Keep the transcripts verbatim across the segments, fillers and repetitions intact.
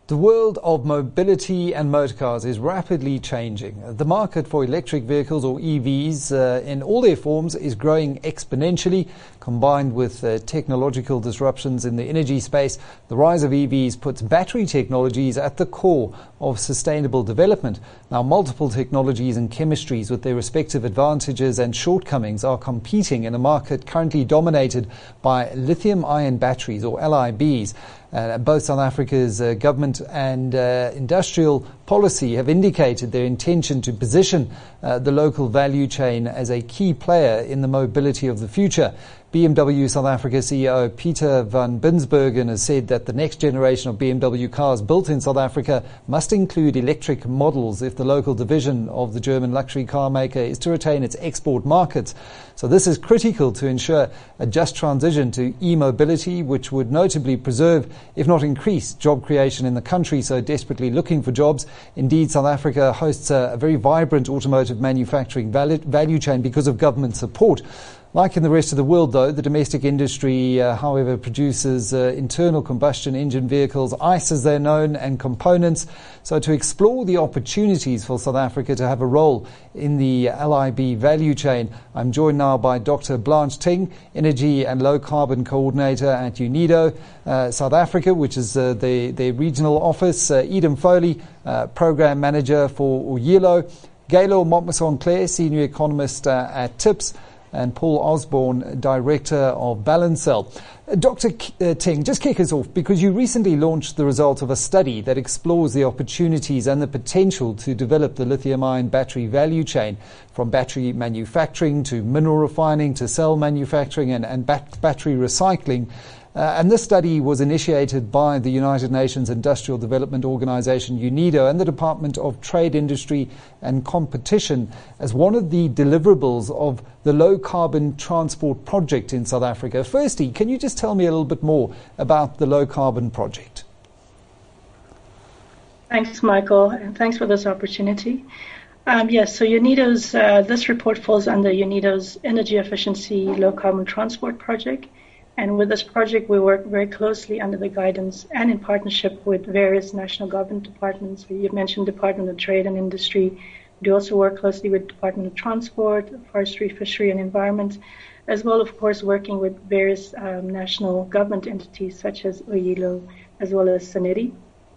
The world of mobility and motorcars is rapidly changing. The market for electric vehicles, or E Vs, uh, in all their forms is growing exponentially. Combined with uh, technological disruptions in the energy space, the rise of E Vs puts battery technologies at the core of sustainable development. Now, multiple technologies and chemistries with their respective advantages and shortcomings are competing in a market currently dominated by lithium-ion batteries, or L I Bs. Uh, both South Africa's uh, government and uh, industrial policy have indicated their intention to position uh, the local value chain as a key player in the mobility of the future. B M W South Africa C E O Peter van Binsbergen has said that the next generation of B M W cars built in South Africa must include electric models if the local division of the German luxury car maker is to retain its export markets. So this is critical to ensure a just transition to e-mobility, which would notably preserve, if not increase, job creation in the country so desperately looking for jobs. Indeed, South Africa hosts a, a very vibrant automotive manufacturing value chain because of government support. Like in the rest of the world, though, the domestic industry, uh, however, produces uh, internal combustion engine vehicles, ICE as they're known, and components. So to explore the opportunities for South Africa to have a role in the L I B value chain, I'm joined now by Doctor Blanche Ting, Energy and Low Carbon Coordinator at UNIDO uh, South Africa, which is uh, the, the regional office, uh, Edom Foley, uh, Program Manager for UYILO, Gaylor Montmaison-Claire, Senior Economist uh, at TIPS, and Paul Osborne, Director of Balancel. Uh, Doctor K- uh, Ting, just kick us off, because you recently launched the result of a study that explores the opportunities and the potential to develop the lithium-ion battery value chain, from battery manufacturing to mineral refining to cell manufacturing and, and bat- battery recycling. Uh, and this study was initiated by the United Nations Industrial Development Organization, UNIDO, and the Department of Trade, Industry and Competition as one of the deliverables of the low-carbon transport project in South Africa. Firstly, can you just tell me a little bit more about the low-carbon project? Thanks, Michael, and thanks for this opportunity. Um, yes, so UNIDO's, uh, this report falls under UNIDO's Energy Efficiency Low-Carbon Transport Project. And with this project, we work very closely under the guidance and in partnership with various national government departments. You mentioned Department of Trade and Industry. We also work closely with Department of Transport, Forestry, Fishery and Environment, as well, of course, working with various um, national government entities such as UYILO, as well as SANEDI.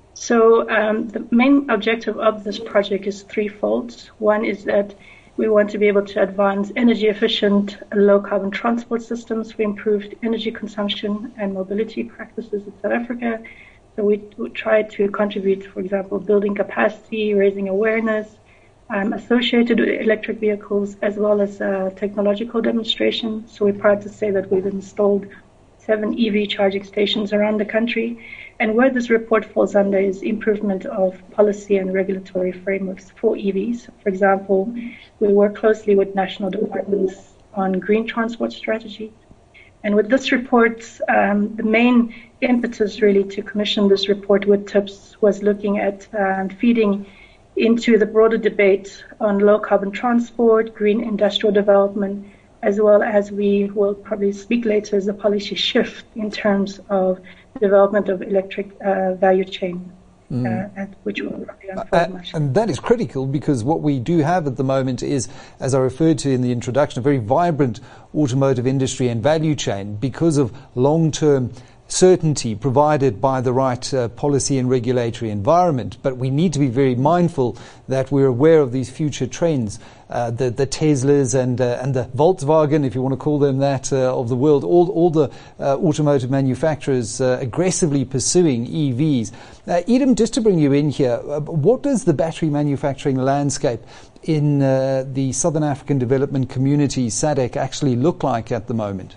So um, the main objective of this project is threefold. One is that we want to be able to advance energy-efficient, low-carbon transport systems for improved energy consumption and mobility practices in South Africa. So we, we try to contribute, for example, building capacity, raising awareness, um, associated with electric vehicles, as well as uh, technological demonstration. So we're proud to say that we've installed seven E V charging stations around the country. And where this report falls under is improvement of policy and regulatory frameworks for E Vs. For example, we work closely with national departments on green transport strategy. And with this report, um, the main impetus really to commission this report with TIPS was looking at um, feeding into the broader debate on low carbon transport, green industrial development, as well as we will probably speak later as a policy shift in terms of development of electric uh, value chain, mm. uh, at which will probably unfold uh, much. And that is critical, because what we do have at the moment is, as I referred to in the introduction, a very vibrant automotive industry and value chain because of long-term certainty provided by the right uh, policy and regulatory environment. But we need to be very mindful that we're aware of these future trends. Uh, the, the Teslas and uh, and the Volkswagen, if you want to call them that, uh, of the world, all all the uh, automotive manufacturers uh, aggressively pursuing E Vs. Uh, Edom, just to bring you in here, uh, what does the battery manufacturing landscape in uh, the Southern African Development Community, S A D C, actually look like at the moment?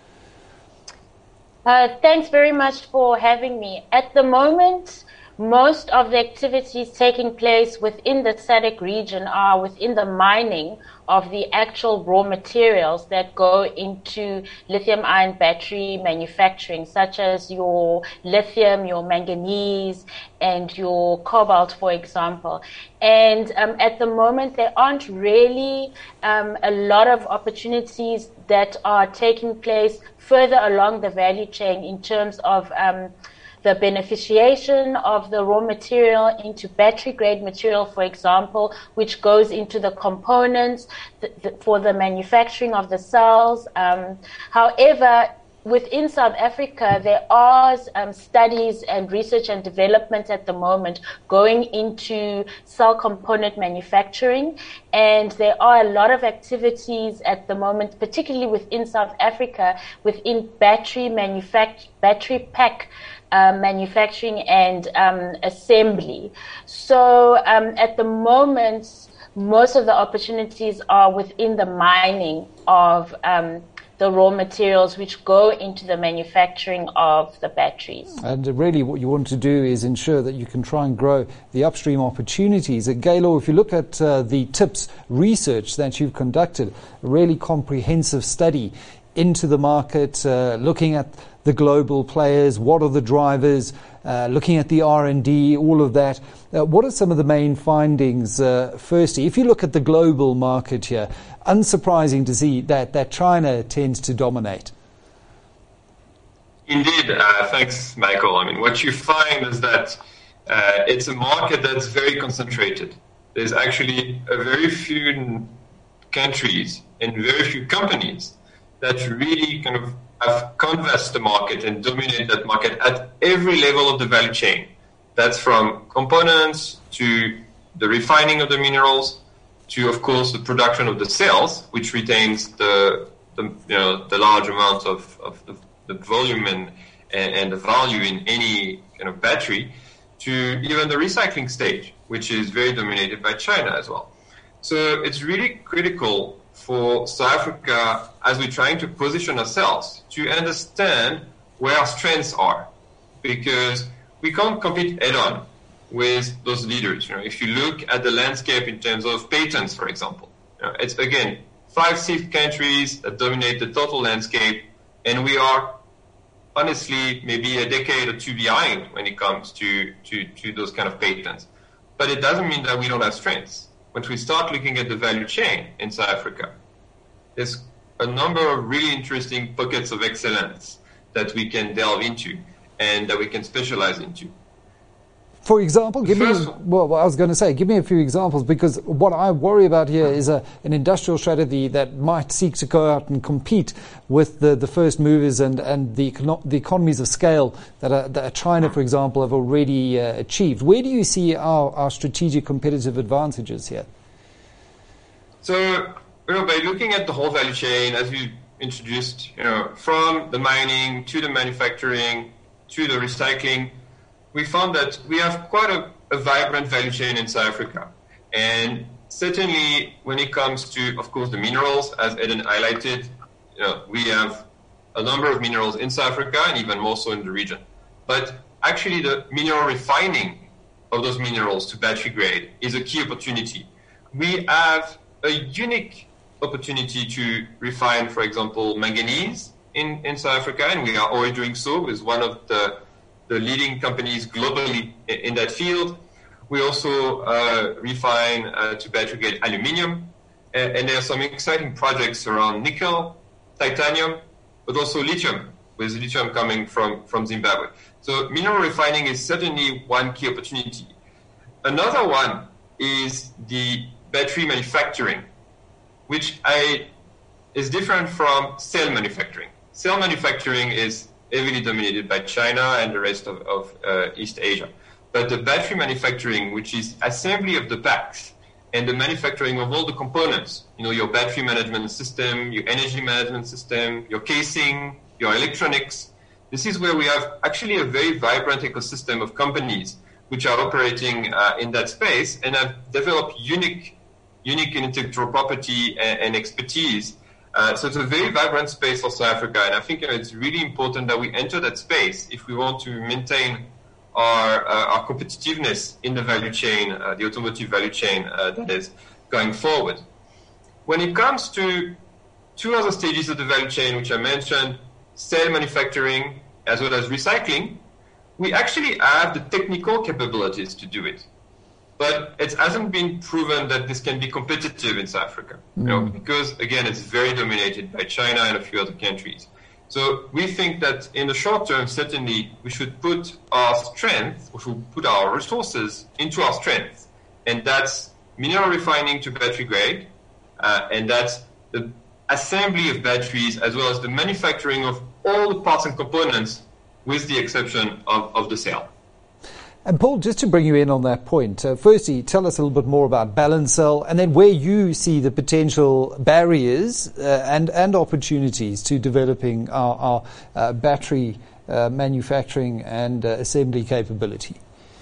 Uh, thanks very much for having me. At the moment, most of the activities taking place within the S A D C region are within the mining of the actual raw materials that go into lithium-ion battery manufacturing, such as your lithium, your manganese, and your cobalt, for example. And um, at the moment, there aren't really um, a lot of opportunities that are taking place further along the value chain in terms of um, the beneficiation of the raw material into battery-grade material, for example, which goes into the components th- th- for the manufacturing of the cells. Um, however, within South Africa, there are um, studies and research and development at the moment going into cell component manufacturing, and there are a lot of activities at the moment, particularly within South Africa, within battery manufact- battery pack uh, manufacturing and um, assembly. So um, at the moment, most of the opportunities are within the mining of um, the raw materials which go into the manufacturing of the batteries. And really what you want to do is ensure that you can try and grow the upstream opportunities. At Gaylor, if you look at uh, the TIPS research that you've conducted, a really comprehensive study into the market, uh, looking at the global players, what are the drivers, uh, looking at the R and D, all of that. Uh, what are some of the main findings? Uh, firstly, if you look at the global market here, unsurprising to see that, that China tends to dominate. Indeed. Uh, thanks, Michael. I mean, what you find is that uh, it's a market that's very concentrated. There's actually a very few countries and very few companies that really kind of have canvassed the market and dominate that market at every level of the value chain. That's from components to the refining of the minerals to, of course, the production of the cells, which retains the, the you know the large amount of, of the, the volume and, and the value in any kind of battery, to even the recycling stage, which is very dominated by China as well. So it's really critical for South Africa, as we're trying to position ourselves, to understand where our strengths are, because we can't compete head-on with those leaders. You know, if you look at the landscape in terms of patents, for example, you know, it's again five, six countries that dominate the total landscape, and we are honestly maybe a decade or two behind when it comes to, to, to those kind of patents. But it doesn't mean that we don't have strengths. When we start looking at the value chain in South Africa, there's a number of really interesting pockets of excellence that we can delve into and that we can specialize into. For example, give me, well, I was going to say, give me a few examples, because what I worry about here is a, an industrial strategy that might seek to go out and compete with the, the first movers and, and the, econo- the economies of scale that, are, that China, for example, have already uh, achieved. Where do you see our, our strategic competitive advantages here? So, you know, by looking at the whole value chain, as you introduced, you know, from the mining to the manufacturing to the recycling, we found that we have quite a, a vibrant value chain in South Africa. And certainly when it comes to, of course, the minerals, as Eden highlighted, you know, we have a number of minerals in South Africa and even more so in the region. But actually the mineral refining of those minerals to battery grade is a key opportunity. We have a unique opportunity to refine, for example, manganese in, in South Africa, and we are already doing so with one of the the leading companies globally in that field. We also uh, refine uh, to battery-grade aluminium, and, and there are some exciting projects around nickel, titanium, but also lithium, with lithium coming from, from Zimbabwe. So mineral refining is certainly one key opportunity. Another one is the battery manufacturing, which I, is different from cell manufacturing. Cell manufacturing is heavily dominated by China and the rest of, of uh, East Asia. But the battery manufacturing, which is assembly of the packs and the manufacturing of all the components, you know, your battery management system, your energy management system, your casing, your electronics, this is where we have actually a very vibrant ecosystem of companies which are operating uh, in that space and have developed unique, unique intellectual property and, and expertise. Uh, so it's a very vibrant space for South Africa, and I think you know, it's really important that we enter that space if we want to maintain our, uh, our competitiveness in the value chain, uh, the automotive value chain uh, that is going forward. When it comes to two other stages of the value chain, which I mentioned, cell manufacturing as well as recycling, we actually have the technical capabilities to do it. But it hasn't been proven that this can be competitive in South Africa, mm. you know, because, again, it's very dominated by China and a few other countries. So we think that in the short term, certainly, we should put our strength, we should put our resources into our strength. And that's mineral refining to battery grade, uh, and that's the assembly of batteries as well as the manufacturing of all the parts and components with the exception of, of the cell. And Paul, just to bring you in on that point, uh, firstly, tell us a little bit more about Balancell and then where you see the potential barriers uh, and, and opportunities to developing our, our uh, battery uh, manufacturing and uh, assembly capability.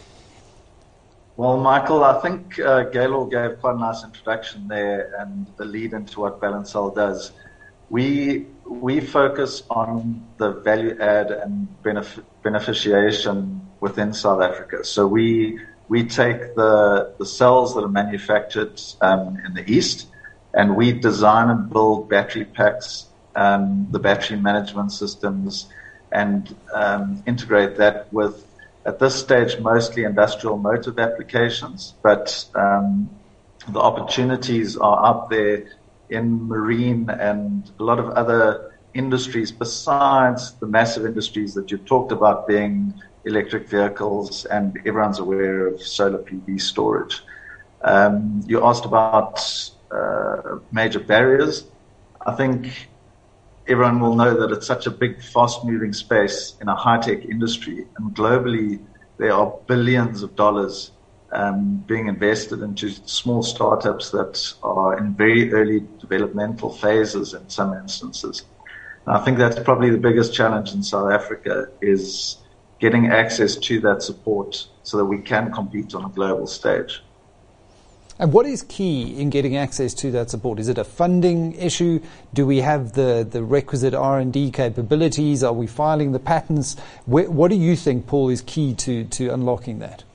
Well, Michael, I think uh, Gaylor gave quite a nice introduction there and the lead into what Balancell does. We we focus on the value add and benef- beneficiation within South Africa. So we we take the the cells that are manufactured um, in the east, and we design and build battery packs, um, the battery management systems, and um, integrate that with, at this stage, mostly industrial motive applications, but um, the opportunities are out there in marine and a lot of other industries besides the massive industries that you've talked about being electric vehicles, and everyone's aware of solar P V storage. Um, you asked about uh, major barriers. I think everyone will know that it's such a big, fast-moving space in a high-tech industry, and globally there are billions of dollars um, being invested into small startups that are in very early developmental phases in some instances. And I think that's probably the biggest challenge in South Africa, is getting access to that support so that we can compete on a global stage. And what is key in getting access to that support? Is it a funding issue? Do we have the, the requisite R and D capabilities? Are we filing the patents? Where, what do you think, Paul, is key to, to unlocking that?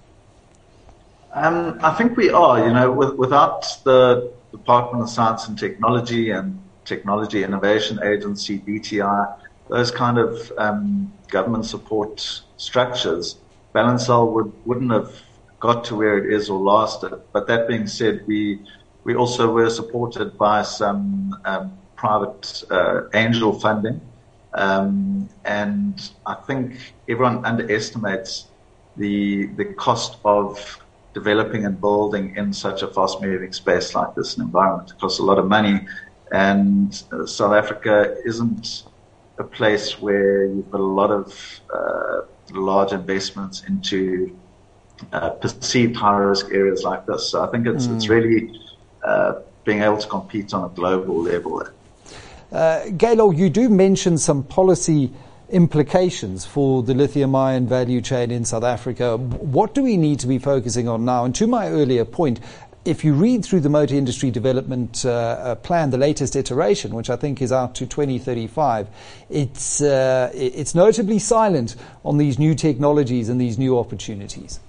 Um, I think we are. You know, with, without the Department of Science and Technology and Technology Innovation Agency, D T I, those kind of um, government support structures, Balancell would, wouldn't have got to where it is or lasted. But that being said, we we also were supported by some um, private uh, angel funding, um, and I think everyone underestimates the the cost of developing and building in such a fast-moving space like this, an environment. It costs a lot of money, and uh, South Africa isn't a place where you've got a lot of uh, large investments into uh, perceived high-risk areas like this. So I think it's mm. it's really uh, being able to compete on a global level there. Uh, Gaylor, you do mention some policy implications for the lithium-ion value chain in South Africa. What do we need to be focusing on now? And to my earlier point, if you read through the Motor Industry Development uh, Plan, the latest iteration, which I think is out to twenty thirty-five, it's uh, it's notably silent on these new technologies and these new opportunities.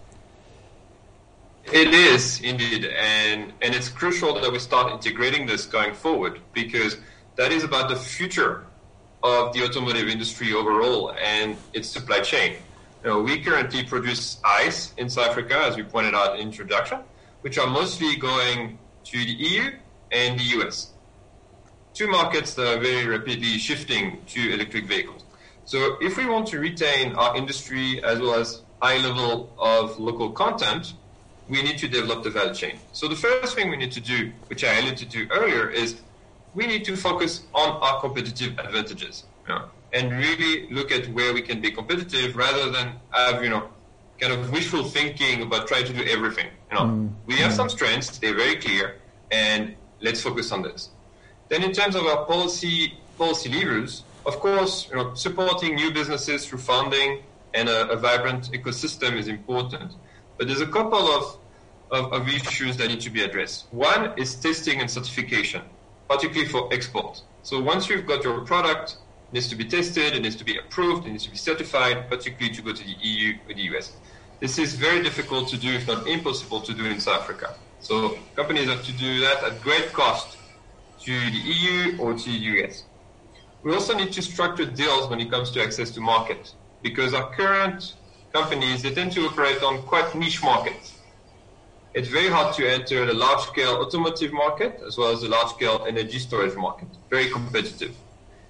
It is indeed, and and it's crucial that we start integrating this going forward, because that is about the future of the automotive industry overall and its supply chain. You know, we currently produce ICE in South Africa, as we pointed out in the introduction, which are mostly going to the E U and the U S. Two markets that are very rapidly shifting to electric vehicles. So if we want to retain our industry as well as high level of local content, we need to develop the value chain. So the first thing we need to do, which I alluded to earlier, is we need to focus on our competitive advantages, you know, and really look at where we can be competitive rather than have, you know, kind of wishful thinking about trying to do everything. You know, mm. we have mm. some strengths, they're very clear, and let's focus on this. Then in terms of our policy policy levers, of course, you know, supporting new businesses through funding and a, a vibrant ecosystem is important. But there's a couple of, of, of issues that need to be addressed. One is testing and certification, particularly for export. So once you've got your product, it needs to be tested, it needs to be approved, it needs to be certified, particularly to go to the E U or the U S. This is very difficult to do, if not impossible to do in South Africa. So companies have to do that at great cost to the E U or to the U S. We also need to structure deals when it comes to access to market, because our current companies, they tend to operate on quite niche markets. It's very hard to enter the large-scale automotive market as well as the large-scale energy storage market. Very competitive.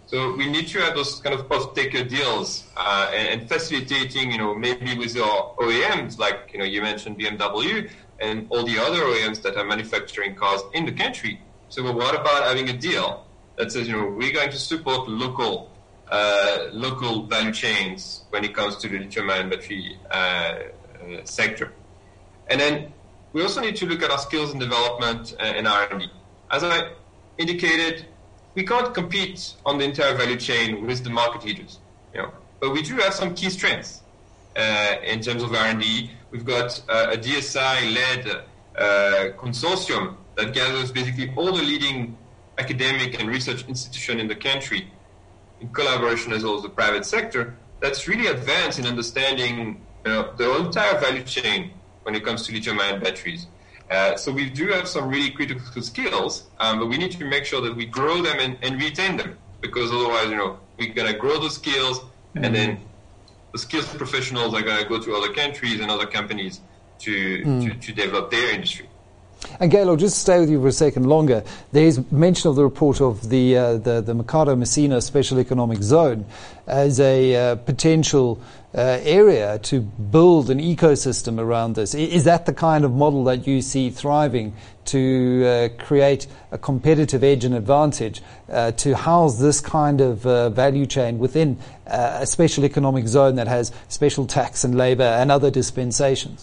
So we need to have those kind of off-taker deals uh, and, and facilitating, you know, maybe with our O E Ms, like, you know, you mentioned B M W and all the other O E Ms that are manufacturing cars in the country. So what about having a deal that says, you know, we're going to support local uh, local value chains when it comes to the lithium-ion battery uh, uh, sector. And then we also need to look at our skills and development and R and D. As I indicated, we can't compete on the entire value chain with the market leaders, you know, but we do have some key strengths uh, in terms of R and D. We've got uh, a D S I-led uh, consortium that gathers basically all the leading academic and research institutions in the country in collaboration as well as the private sector, that's really advanced in understanding, you know, the entire value chain when it comes to lithium-ion batteries. Uh, so we do have some really critical skills, um, but we need to make sure that we grow them and, and retain them, because otherwise, you know, we're going to grow the skills, mm-hmm. and then the skills professionals are going to go to other countries and other companies to, mm. to, to develop their industry. And Gail, I'll just stay with you for a second longer. There's mention of the report of the uh, the, the Mercado Messina Special Economic Zone as a uh, potential uh, area to build an ecosystem around this. Is that the kind of model that you see thriving to uh, create a competitive edge and advantage uh, to house this kind of uh, value chain within uh, a special economic zone that has special tax and labor and other dispensations?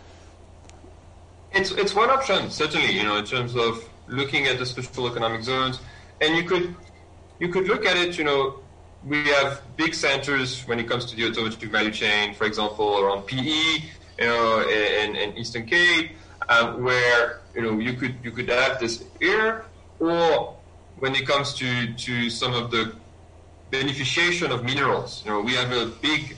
It's it's one option, certainly, you know, in terms of looking at the special economic zones. And you could you could look at it, you know, we have big centers when it comes to the automotive value chain, for example, around P E, you know, and, and Eastern Cape, um, where, you know, you could you could have this here, or when it comes to, to some of the beneficiation of minerals, you know, we have a big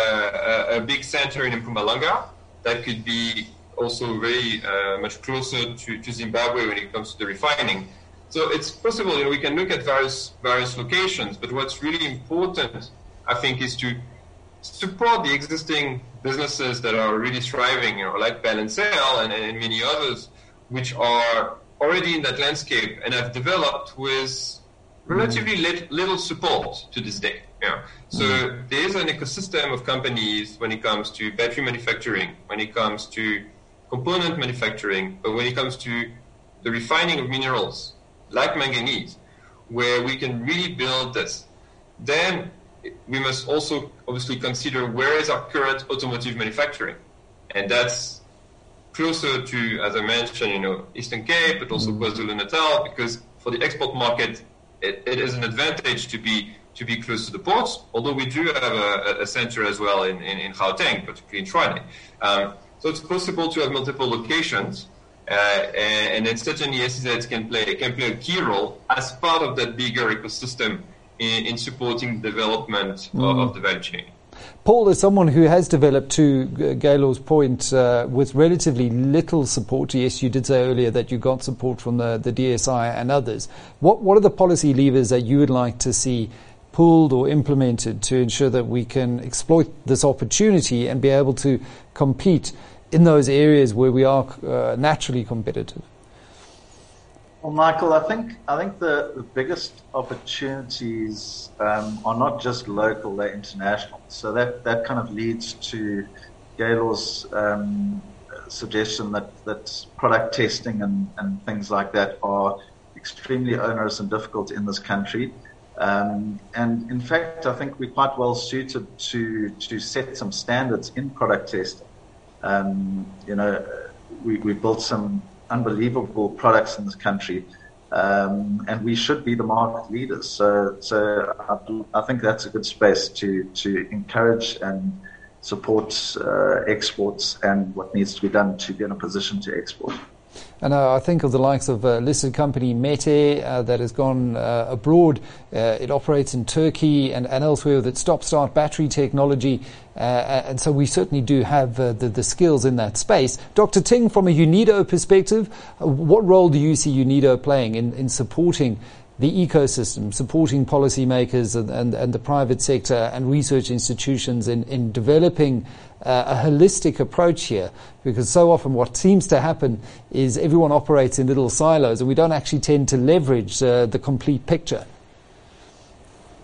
uh, a, a big center in Mpumalanga that could be also very uh, much closer to, to Zimbabwe when it comes to the refining. So it's possible, you know, we can look at various various locations, but what's really important, I think, is to support the existing businesses that are really thriving, you know, like Balancel and, and many others, which are already in that landscape and have developed with relatively mm. little support to this day. Yeah. So mm. there's an ecosystem of companies when it comes to battery manufacturing, when it comes to component manufacturing, but when it comes to the refining of minerals like manganese, where we can really build this. Then we must also obviously consider where is our current automotive manufacturing, and that's closer to, as I mentioned, you know, Eastern Cape, but also KwaZulu-Natal, because for the export market, it, it is an advantage to be to be close to the ports. Although we do have a, a center as well in, in, in Gauteng, particularly in Tshwane. Um, So it's possible to have multiple locations, uh, and, and then certainly S E Z can play can play a key role as part of that bigger ecosystem in, in supporting the development mm. of, of the value chain. Paul, as someone who has developed, to Gaylor's point, uh, with relatively little support, yes, you did say earlier that you got support from the, the D S I and others. What what are the policy levers that you would like to see pulled or implemented to ensure that we can exploit this opportunity and be able to compete in those areas where we are uh, naturally competitive? Well, Michael, I think I think the, the biggest opportunities um, are not just local, they're international. So that, that kind of leads to Gaylor's um, suggestion that, that product testing and, and things like that are extremely onerous and difficult in this country. Um, and in fact, I think we're quite well suited to, to set some standards in product testing. Um, you know, we, we built some unbelievable products in this country, um, and we should be the market leaders. So, so I, I think that's a good space to, to encourage and support uh, exports and what needs to be done to be in a position to export. And uh, I think of the likes of a listed company, Mete, uh, that has gone uh, abroad. Uh, it operates in Turkey and, and elsewhere with its stop-start battery technology. Uh, and so we certainly do have uh, the, the skills in that space. Doctor Ting, from a UNIDO perspective, uh, what role do you see UNIDO playing in, in supporting the ecosystem, supporting policymakers and, and, and the private sector and research institutions in, in developing uh, a holistic approach here? Because so often what seems to happen is everyone operates in little silos and we don't actually tend to leverage uh, the complete picture.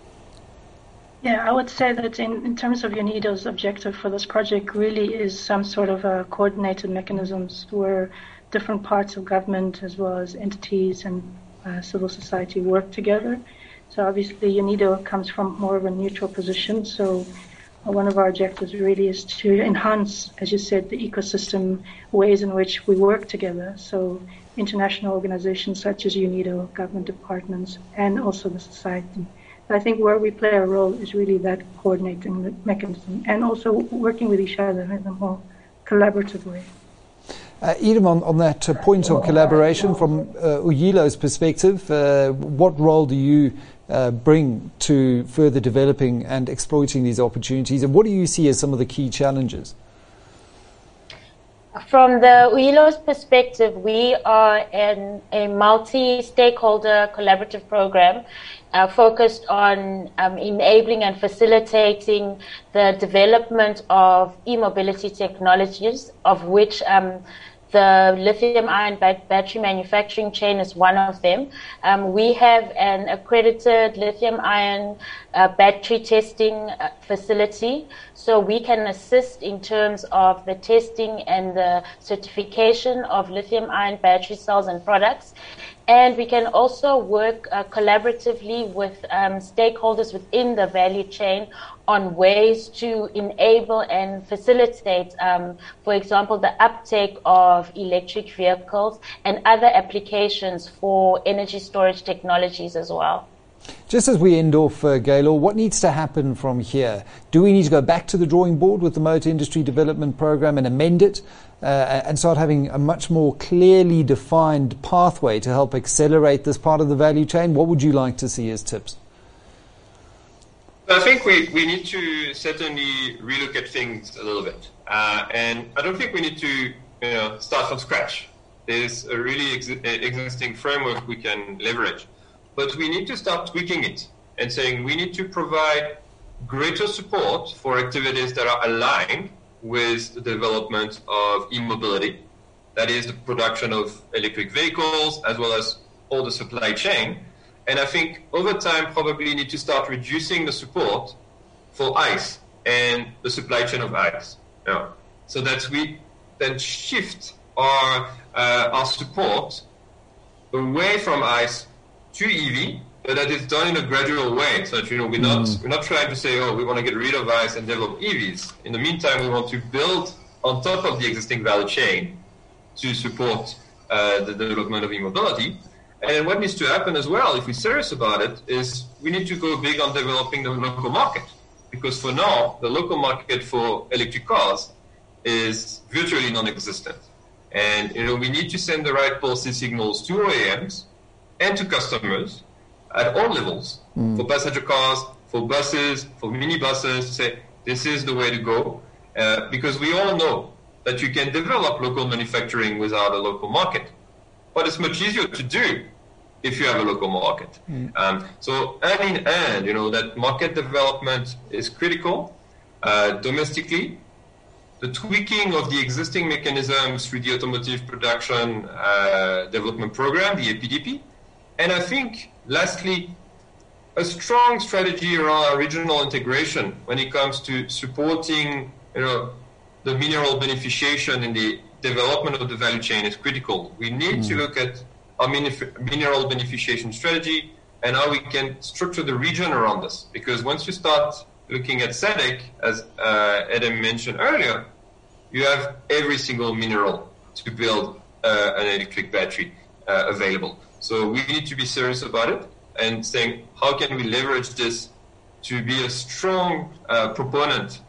Yeah, I would say that in, in terms of UNIDO's objective for this project really is some sort of a coordinated mechanisms where different parts of government as well as entities and uh, civil society work together. So obviously UNIDO comes from more of a neutral position. So uh, one of our objectives really is to enhance, as you said, the ecosystem ways in which we work together. So international organizations such as UNIDO, government departments, and also the society. I think where we play a role is really that coordinating mechanism and also working with each other in a more collaborative way. Uh, Edom, on, on that uh, point of collaboration, from uh, Uyilo's perspective, uh, what role do you uh, bring to further developing and exploiting these opportunities, and what do you see as some of the key challenges? From the Uyilo's perspective, we are in a multi-stakeholder collaborative program uh, focused on um, enabling and facilitating the development of e-mobility technologies, of which um, the lithium-ion battery manufacturing chain is one of them. Um, we have an accredited lithium-ion uh, battery testing uh, facility, so we can assist in terms of the testing and the certification of lithium-ion battery cells and products. And we can also work uh, collaboratively with um, stakeholders within the value chain on ways to enable and facilitate, um, for example, the uptake of electric vehicles and other applications for energy storage technologies as well. Just as we end off, uh, Gaylor, what needs to happen from here? Do we need to go back to the drawing board with the Motor Industry Development Programme and amend it uh, and start having a much more clearly defined pathway to help accelerate this part of the value chain? What would you like to see as tips? I think we, we need to certainly relook at things a little bit. Uh, and I don't think we need to you know, start from scratch. There's a really ex- existing framework we can leverage. But we need to start tweaking it and saying we need to provide greater support for activities that are aligned with the development of e-mobility. That is the production of electric vehicles as well as all the supply chain. And I think over time probably need to start reducing the support for ICE and the supply chain of ICE. Yeah. So that we then shift our uh, our support away from ICE to E V, but that is done in a gradual way. So that, you know, we're not mm. we're not trying to say, oh, we want to get rid of ICE and develop E Vs. In the meantime, we want to build on top of the existing value chain to support uh, the development of e-mobility. And what needs to happen as well, if we're serious about it, is we need to go big on developing the local market. Because for now, the local market for electric cars is virtually non-existent. And, you know, we need to send the right policy signals to O E Ms and to customers at all levels, mm. for passenger cars, for buses, for minibuses, to say this is the way to go. Uh, because we all know that you can develop local manufacturing without a local market. But it's much easier to do if you have a local market. Mm. Um, so hand in hand, you know, that market development is critical uh, domestically. The tweaking of the existing mechanisms through the Automotive Production uh, Development Program, the A P D P. And I think, lastly, a strong strategy around regional integration when it comes to supporting, you know, the mineral beneficiation in the development of the value chain is critical. We need mm. to look at our mineral beneficiation strategy and how we can structure the region around this. Because once you start looking at S A D C, as uh, Adam mentioned earlier, you have every single mineral to build uh, an electric battery uh, available. So we need to be serious about it and saying, how can we leverage this to be a strong uh, proponent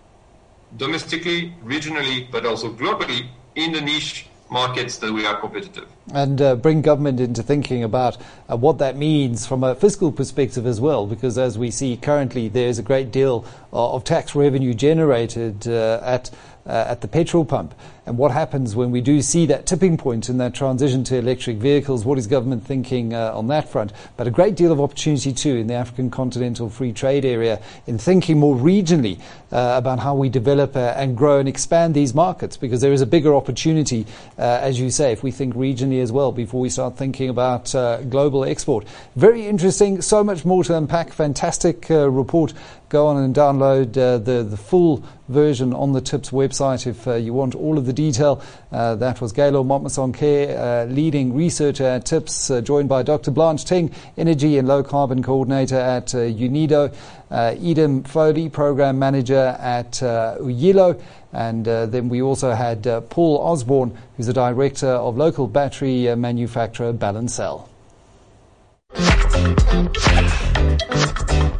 domestically, regionally, but also globally in the niche markets that we are competitive. And uh, bring government into thinking about uh, what that means from a fiscal perspective as well, because as we see currently, there's a great deal of, of tax revenue generated uh, at uh, at the petrol pump. And what happens when we do see that tipping point in that transition to electric vehicles? What is government thinking uh, on that front? But a great deal of opportunity too in the African Continental Free Trade Area in thinking more regionally uh, about how we develop uh, and grow and expand these markets, because there is a bigger opportunity, uh, as you say, if we think regionally as well before we start thinking about uh, global export. Very interesting. So much more to unpack. Fantastic uh, report go on and download uh, the, the full version on the TIPS website if uh, you want all of the detail. Uh, that was Gaylor Motmasonke, uh, leading researcher at TIPS, uh, joined by Doctor Blanche Ting, Energy and Low Carbon Coordinator at uh, UNIDO, uh, Edem Foley, Program Manager at uh, UYILO, and uh, then we also had uh, Paul Osborne, who's the Director of local battery uh, manufacturer Balancel.